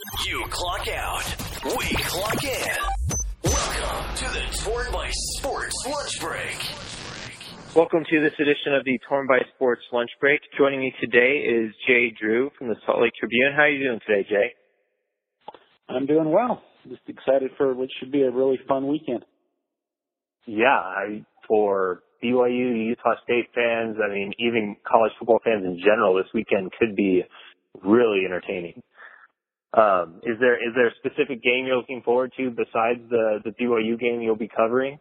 You clock out. We clock in. Welcome to the Torn by Sports Lunch Break. Welcome to this edition of the Torn by Sports Lunch Break. Joining me today is Jay Drew from the Salt Lake Tribune. How are you doing today, Jay? I'm doing well. Just excited for what should be a really fun weekend. Yeah, for BYU, Utah State fans, even college football fans in general, this weekend could be really entertaining. Is there a specific game you're looking forward to besides the BYU game you'll be covering?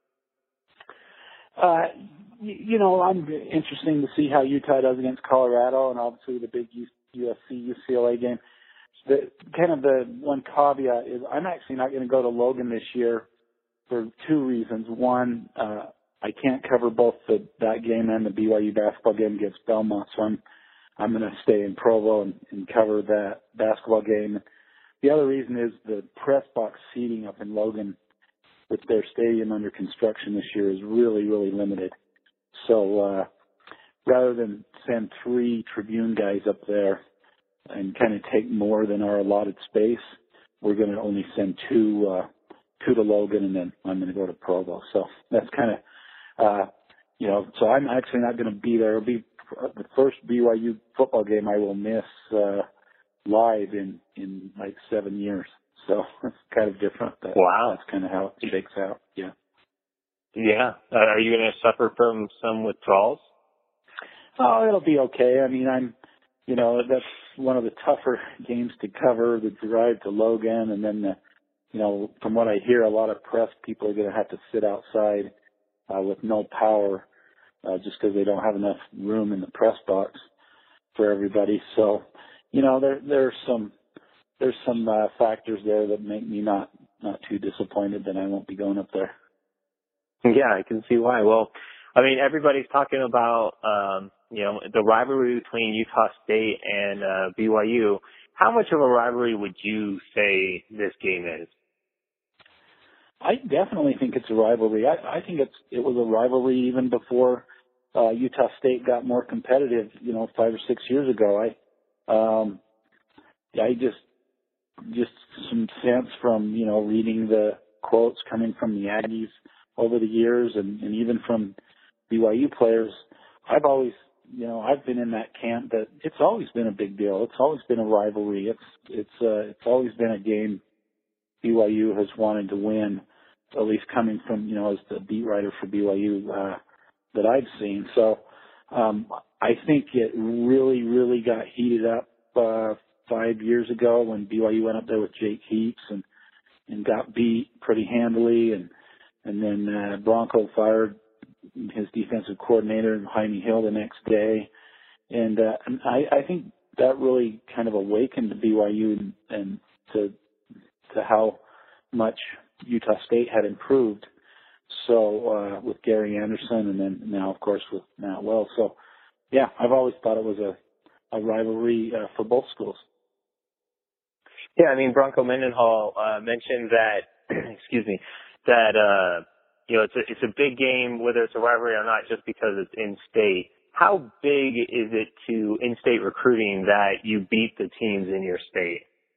I'm interesting to see how Utah does against Colorado, and obviously the big USC-UCLA game. The one caveat is I'm actually not going to go to Logan this year for two reasons. One, I can't cover both that game and the BYU basketball game against Belmont, so I'm going to stay in Provo and cover that basketball game. The other reason is the press box seating up in Logan with their stadium under construction this year is really, really limited. So rather than send 3 Tribune guys up there and kind of take more than our allotted space, we're going to only send 2 to Logan, and then I'm going to go to Provo. So that's kind of, so I'm actually not going to be there. It'll be the first BYU football game I will miss live in like 7 years. So it's kind of different. Wow. That's kind of how it shakes out. Yeah. Yeah. Are you going to suffer from some withdrawals? Oh, it'll be okay. That's one of the tougher games to cover, the drive to Logan, and then from what I hear, a lot of press people are going to have to sit outside with no power just because they don't have enough room in the press box for everybody. So, there's some factors there that make me not too disappointed that I won't be going up there. Yeah, I can see why. Well, everybody's talking about, the rivalry between Utah State and BYU. How much of a rivalry would you say this game is? I definitely think it's a rivalry. I think it was a rivalry even before Utah State got more competitive, 5 or 6 years ago. I just some sense from, reading the quotes coming from the Aggies over the years and even from BYU players. I've always, I've been in that camp that it's always been a big deal. It's always been a rivalry. It's always been a game BYU has wanted to win, at least coming from, as the beat writer for BYU, that I've seen. So, I think it really, really got heated up, 5 years ago when BYU went up there with Jake Heaps and got beat pretty handily, and then Bronco fired his defensive coordinator and Jaime Hill the next day, and I think that really kind of awakened BYU and to how much Utah State had improved. So with Gary Anderson, and then now of course with Matt Wells. So yeah, I've always thought it was a rivalry for both schools. Yeah, Bronco Mendenhall mentioned that, it's a big game, whether it's a rivalry or not, just because it's in-state. How big is it to in-state recruiting that you beat the teams in your state?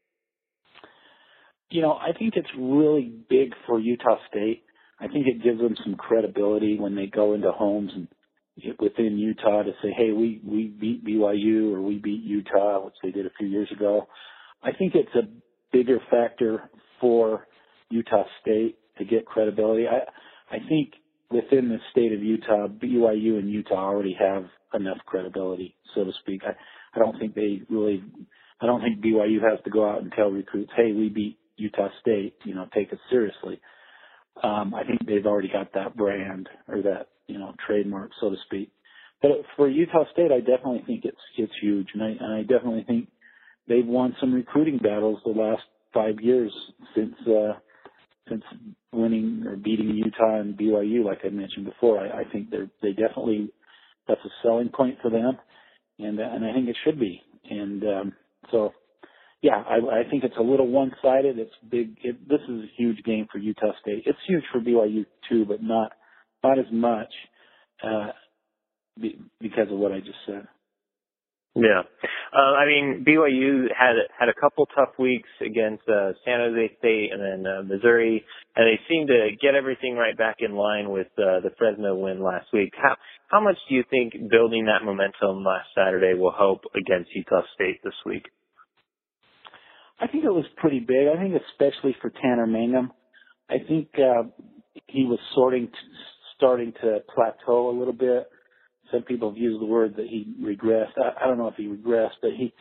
I think it's really big for Utah State. I think it gives them some credibility when they go into homes and within Utah to say, hey, we beat BYU or we beat Utah, which they did a few years ago. I think it's a bigger factor for Utah State to get credibility. I think within the state of Utah, BYU and Utah already have enough credibility, so to speak. I don't think BYU has to go out and tell recruits, hey, we beat Utah State, take it seriously. I think they've already got that brand or that, trademark, so to speak. But for Utah State, I definitely think it's huge, and I definitely think they've won some recruiting battles the last 5 years since winning or beating Utah and BYU, like I mentioned before. I think they definitely, that's a selling point for them, and I think it should be. And so, yeah, I think it's a little one-sided. It's big. This is a huge game for Utah State. It's huge for BYU too, but not as much because of what I just said. Yeah. I mean, BYU had a couple tough weeks against San Jose State and then Missouri, and they seemed to get everything right back in line with the Fresno win last week. How much do you think building that momentum last Saturday will help against Utah State this week? I think it was pretty big. I think especially for Tanner Mangum. I think he was starting to plateau a little bit. Some people have used the word that he regressed. I don't know if he regressed, but he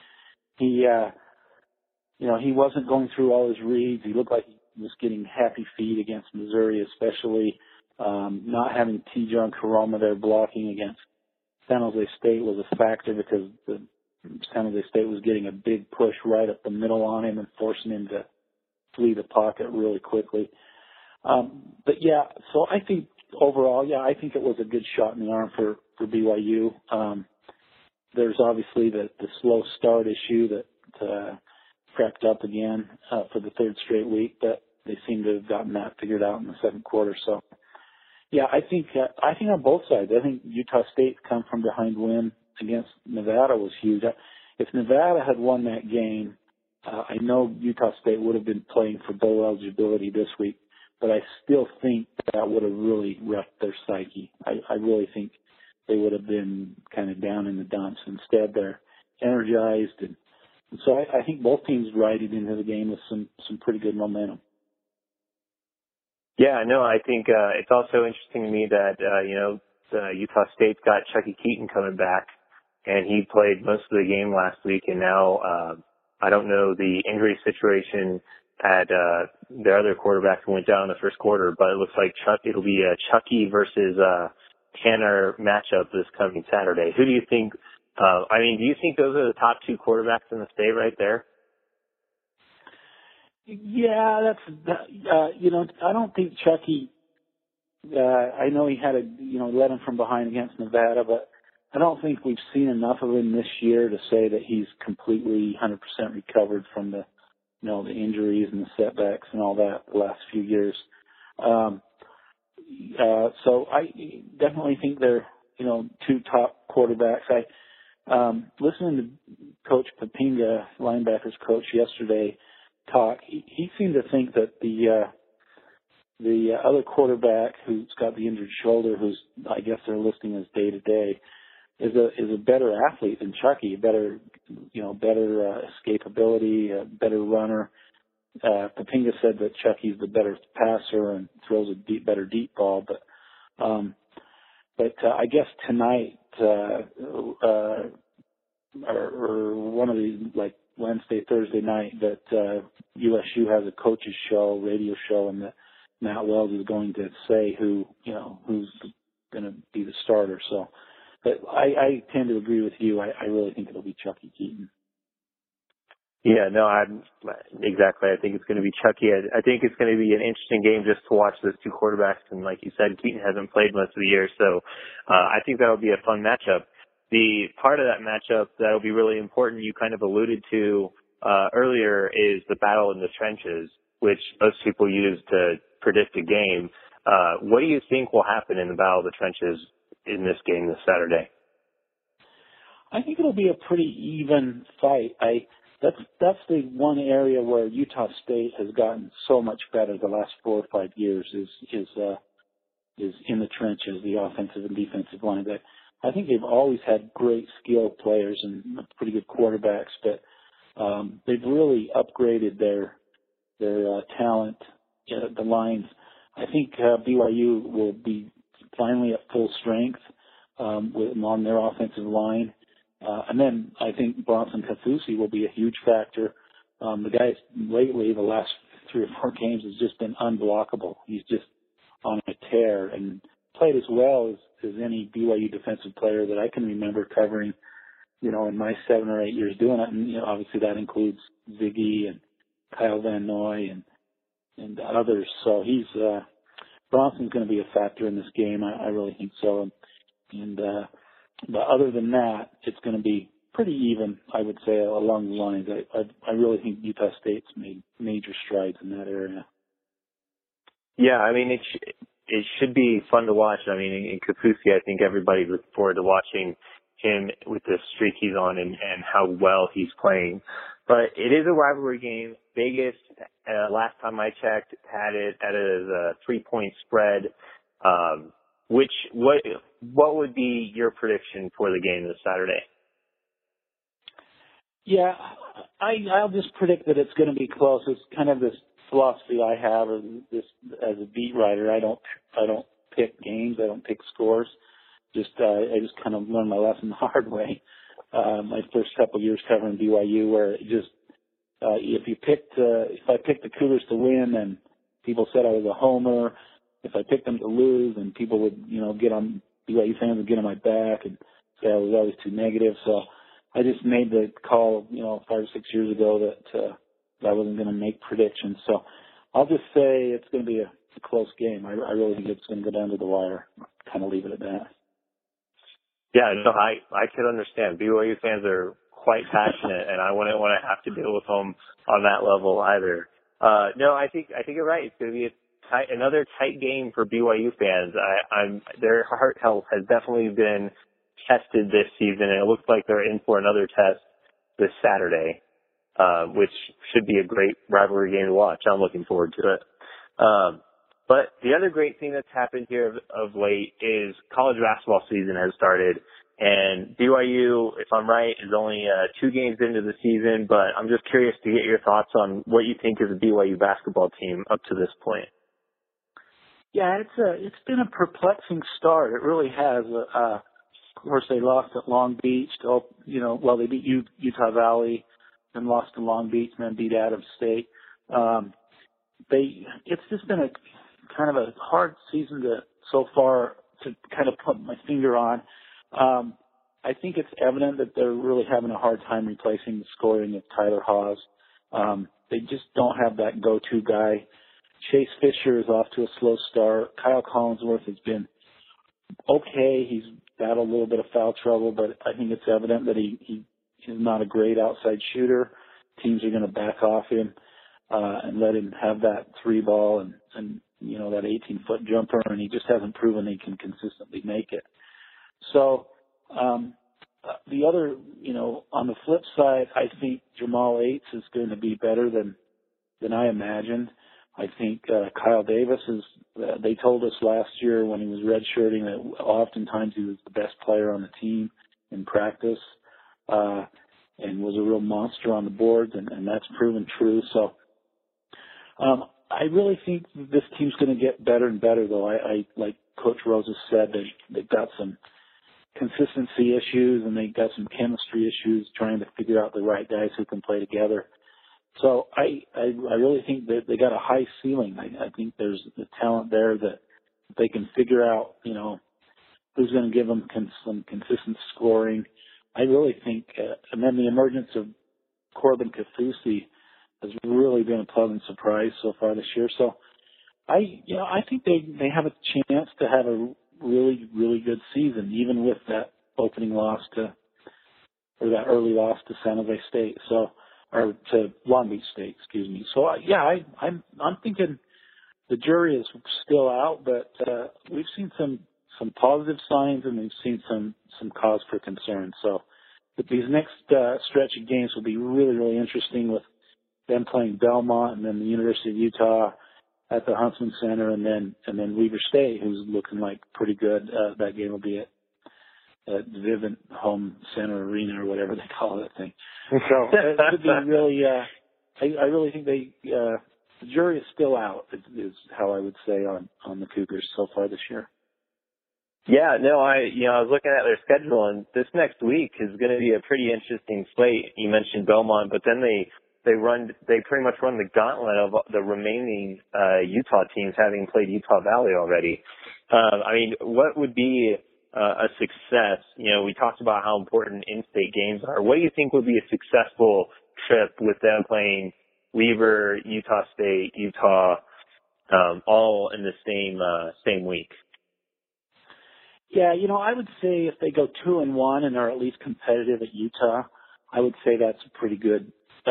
wasn't going through all his reads. He looked like he was getting happy feet against Missouri, especially not having T-John Karoma there blocking against San Jose State was a factor because San Jose State was getting a big push right up the middle on him and forcing him to flee the pocket really quickly. But yeah, so I think overall, I think it was a good shot in the arm for BYU. There's obviously the slow start issue that crept up again for the third straight week, but they seem to have gotten that figured out in the second quarter. So, yeah, I think on both sides. I think Utah State come from behind win against Nevada was huge. If Nevada had won that game, I know Utah State would have been playing for bowl eligibility this week, but I still think that would have really wrecked their psyche. I really think they would have been kind of down in the dumps. Instead, they're energized, and so I think both teams riding into the game with some pretty good momentum. Yeah, no, I think it's also interesting to me that Utah State's got Chucky Keaton coming back, and he played most of the game last week, and now I don't know the injury situation at their other quarterback who went down in the first quarter, but it looks like it'll be a Chucky versus Tanner matchup this coming Saturday. Who do you think? Do you think those are the top two quarterbacks in the state right there? Yeah, I don't think Chucky. I know he had led him from behind against Nevada, but I don't think we've seen enough of him this year to say that he's completely 100% recovered from the injuries and the setbacks and all that the last few years. So I definitely think they're, two top quarterbacks. Listening to Coach Papinga, linebackers coach, yesterday talk, he seemed to think that the other quarterback who's got the injured shoulder, who's, I guess they're listing as day to day, is a better athlete than Chucky, better escapability, a better runner. Papinga said that Chucky's the better passer and throws a better deep ball, but I guess tonight or one of these, like Wednesday, Thursday night, that USU has a coaches show, radio show, and that Matt Wells is going to say who's going to be the starter. So, but I tend to agree with you. I really think it'll be Chucky Keaton. Yeah, no, exactly. I think it's going to be Chucky. I think it's going to be an interesting game just to watch those two quarterbacks. And like you said, Keaton hasn't played most of the year, so I think that'll be a fun matchup. The part of that matchup that'll be really important, you kind of alluded to earlier, is the battle in the trenches, which most people use to predict a game. What do you think will happen in the battle of the trenches in this game this Saturday? I think it'll be a pretty even fight. That's the one area where Utah State has gotten so much better the last 4 or 5 years is in the trenches, the offensive and defensive line. I think they've always had great skilled players and pretty good quarterbacks, but they've really upgraded their talent, the lines. I think BYU will be finally at full strength on their offensive line. And then I think Bronson Kaufusi will be a huge factor. The guy lately, the last 3 or 4 games, has just been unblockable. He's just on a tear and played as well as any BYU defensive player that I can remember covering, in my 7 or 8 years doing it. And, obviously that includes Ziggy and Kyle Van Noy and others. So Bronson's going to be a factor in this game. I really think so. But other than that, it's going to be pretty even, I would say, along the lines. I really think Utah State's made major strides in that area. Yeah, it should be fun to watch. In Kaufusi, I think everybody's looking forward to watching him with the streak he's on and how well he's playing. But it is a rivalry game. Vegas, last time I checked, had it at a 3-point spread. What would be your prediction for the game this Saturday? Yeah, I'll just predict that it's going to be close. It's kind of this philosophy I have as a beat writer. I don't pick games. I don't pick scores. I just kind of learned my lesson the hard way. My first couple of years covering BYU, where it just if I picked the Cougars to win, then people said I was a homer. If I picked them to lose, then people would get on BYU fans would get on my back and say I was always too negative. So I just made the call 5 or 6 years ago that I wasn't going to make predictions. So I'll just say it's going to be a close game. I really think it's going to go down to the wire. Kind of leave it at that. Yeah, no, I could understand. BYU fans are quite passionate, and I wouldn't want to have to deal with them on that level either. No, I think you're right. It's going to be another tight game for BYU fans. Their heart health has definitely been tested this season, and it looks like they're in for another test this Saturday, which should be a great rivalry game to watch. I'm looking forward to it. But the other great thing that's happened here of late is college basketball season has started, and BYU, if I'm right, is only 2 games into the season, but I'm just curious to get your thoughts on what you think of the BYU basketball team up to this point. Yeah, it's been a perplexing start. It really has. Of course, they lost at Long Beach. They beat Utah Valley, then lost to Long Beach, and then beat Adams State. It's just been a kind of a hard season so far to kind of put my finger on. I think it's evident that they're really having a hard time replacing the scoring of Tyler Haws. They just don't have that go-to guy. Chase Fisher is off to a slow start. Kyle Collinsworth has been okay. He's battled a little bit of foul trouble, but I think it's evident that he is not a great outside shooter. Teams are going to back off him and let him have that 3-ball and that 18-foot jumper, and he just hasn't proven he can consistently make it. So the other, on the flip side, I think Jamal Aites is going to be better than I imagined. I think Kyle Davis they told us last year when he was redshirting that oftentimes he was the best player on the team in practice and was a real monster on the boards, and that's proven true. So I really think this team's going to get better and better, though. I like Coach Rose has said, they've got some consistency issues and they've got some chemistry issues trying to figure out the right guys who can play together. So I really think that they got a high ceiling. I think there's the talent there that they can figure out, who's going to give them some consistent scoring. I really think, and then the emergence of Corbin Kaufusi has really been a pleasant surprise so far this year. So I think they have a chance to have a really, really good season, even with that opening loss or that early loss to San Jose State. So, or to Long Beach State, excuse me. So I'm thinking the jury is still out, but we've seen some positive signs and we've seen some cause for concern. So, but these next stretch of games will be really, really interesting with them playing Belmont and then the University of Utah at the Huntsman Center and then Weber State, who's looking like pretty good. That game will be at Vivint Home Center Arena or whatever they call that thing. So it could be really, I really think the jury is still out is how I would say on the Cougars so far this year. Yeah, no, I was looking at their schedule, and this next week is going to be a pretty interesting slate. You mentioned Belmont, but then they pretty much run the gauntlet of the remaining Utah teams, having played Utah Valley already. What would be a success? We talked about how important in-state games are. What do you think would be a successful trip with them playing Weber, Utah State, Utah, all in the same week? Yeah, I would say if they go 2-1 and are at least competitive at Utah, I would say that's a pretty good.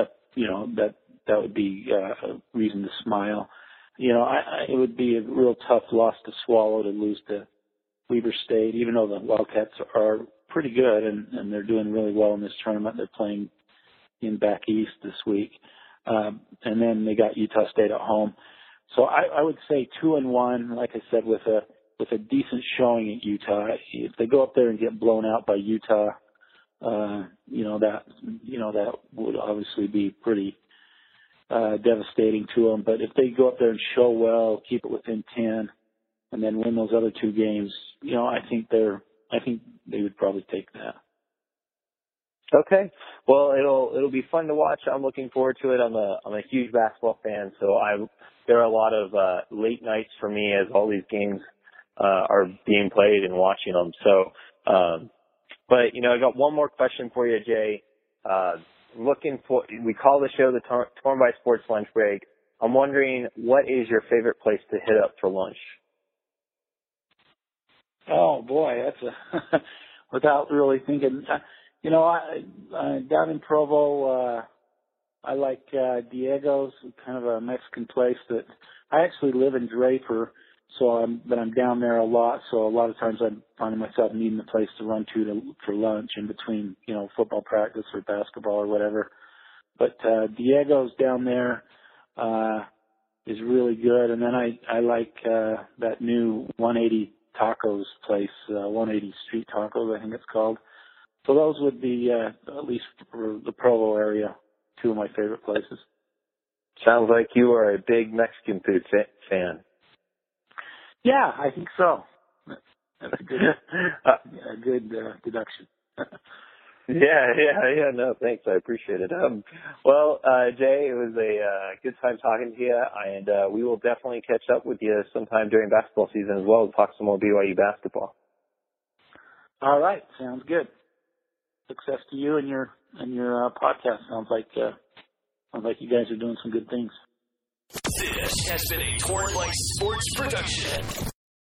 That would be a reason to smile. It would be a real tough loss to swallow to lose to Weber State, even though the Wildcats are pretty good, and they're doing really well in this tournament. They're playing in back east this week, and then they got Utah State at home. So I would say 2-1, like I said, with a decent showing at Utah. If they go up there and get blown out by Utah, that would obviously be pretty devastating to them. But if they go up there and show well, keep it within 10, and then win those other two games, I think they would probably take that. Okay. Well, it'll be fun to watch. I'm looking forward to it. I'm a huge basketball fan, so there are a lot of late nights for me as all these games are being played and watching them. So, but I got one more question for you, Jay. We call the show the Torn by Sports Lunch Break. I'm wondering, what is your favorite place to hit up for lunch? Oh boy, that's without really thinking. Down in Provo, I like Diego's, kind of a Mexican place that I actually live in Draper, but I'm down there a lot. So a lot of times I'm finding myself needing a place to run to for lunch in between, football practice or basketball or whatever. But Diego's down there is really good, and then I like that new 180 Tacos place, 180 Street Tacos, I think it's called. So those would be, at least for the Provo area, two of my favorite places. Sounds like you are a big Mexican food fan. Yeah, I think so. That's a good deduction. Yeah. No, thanks. I appreciate it. Well, Jay, it was a good time talking to you, and we will definitely catch up with you sometime during basketball season as well to talk some more BYU basketball. All right, sounds good. Success to you and your podcast. Sounds like you guys are doing some good things. This has been a Torn by Sports production.